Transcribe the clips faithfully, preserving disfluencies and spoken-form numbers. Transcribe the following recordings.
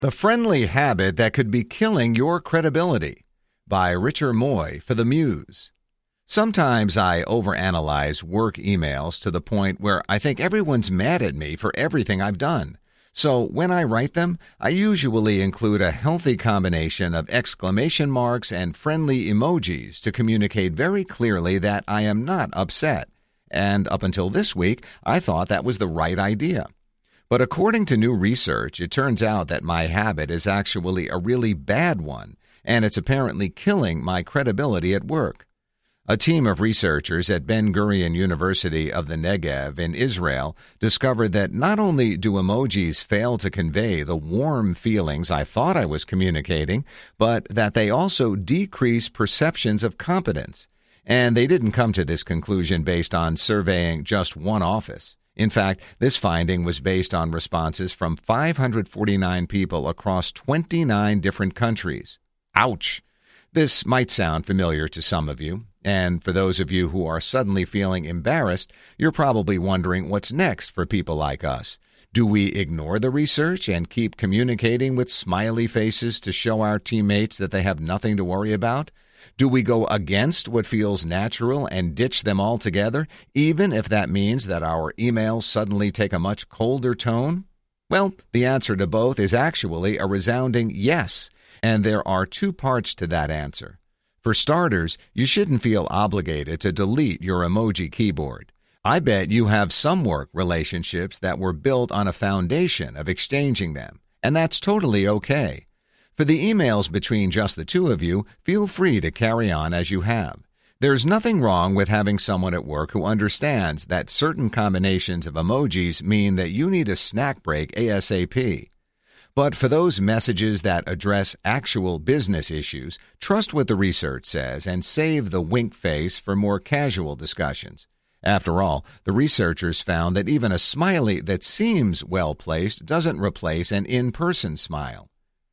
The Friendly Habit That Could Be Killing Your Credibility by Richard Moy for the Muse. Sometimes I overanalyze work emails to the point where I think everyone's mad at me for everything I've done. So when I write them, I usually include a healthy combination of exclamation marks and friendly emojis to communicate very clearly that I am not upset. And up until this week, I thought that was the right idea. But according to new research, it turns out that my habit is actually a really bad one, and it's apparently killing my credibility at work. A team of researchers at Ben Gurion University of the Negev in Israel discovered that not only do emojis fail to convey the warm feelings I thought I was communicating, but that they also decrease perceptions of competence. And they didn't come to this conclusion based on surveying just one office. In fact, this finding was based on responses from five hundred forty-nine people across twenty-nine different countries. Ouch! This might sound familiar to some of you, and for those of you who are suddenly feeling embarrassed, you're probably wondering what's next for people like us. Do we ignore the research and keep communicating with smiley faces to show our teammates that they have nothing to worry about? Do we go against what feels natural and ditch them altogether, even if that means that our emails suddenly take a much colder tone? Well, the answer to both is actually a resounding yes, and there are two parts to that answer. For starters, you shouldn't feel obligated to delete your emoji keyboard. I bet you have some work relationships that were built on a foundation of exchanging them, and that's totally okay. For the emails between just the two of you, feel free to carry on as you have. There's nothing wrong with having someone at work who understands that certain combinations of emojis mean that you need a snack break ASAP. But for those messages that address actual business issues, trust what the research says and save the wink face for more casual discussions. After all, the researchers found that even a smiley that seems well-placed doesn't replace an in-person smile.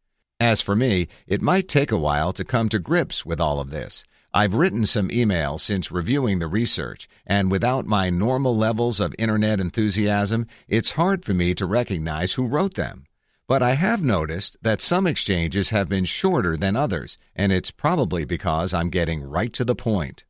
As for me, it might take a while to come to grips with all of this. I've written some emails since reviewing the research, and without my normal levels of internet enthusiasm, it's hard for me to recognize who wrote them. But I have noticed that some exchanges have been shorter than others, and it's probably because I'm getting right to the point.